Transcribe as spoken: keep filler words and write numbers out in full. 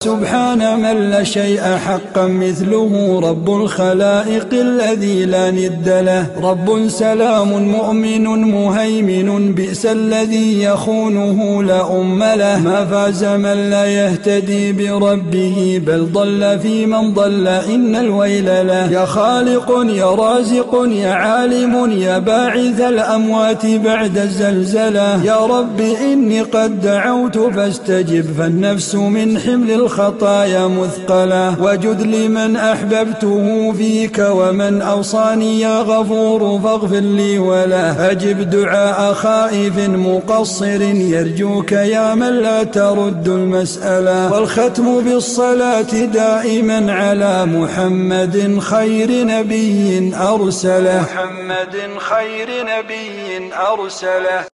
سبحان من لا شيء حقا مثله، رب الخلائق الذي لا ند له. رب سلام مؤمن مهيمن، بئس الذي يخونه لا أم له. ما فاز من لا يهتدي بربه، بل ضل في من ضل إن الويل له. يا خالق يا رازق يا عالم، يا باعث الأموات بعد الزلزلة. يا رب إني قد دعوت فاستجب، فالنفس من حمل الخطايا مثقلة. وجد لمن أحببته فيك، ومن أوصاني يا غفور فاغفر لي وله. أجب دعاء خائف مقصر، يرجوك يا من لا ترد المسألة. والختم بالصلاة دائما على محمد خير نبي أرسله. محمد خير نبي أرسله.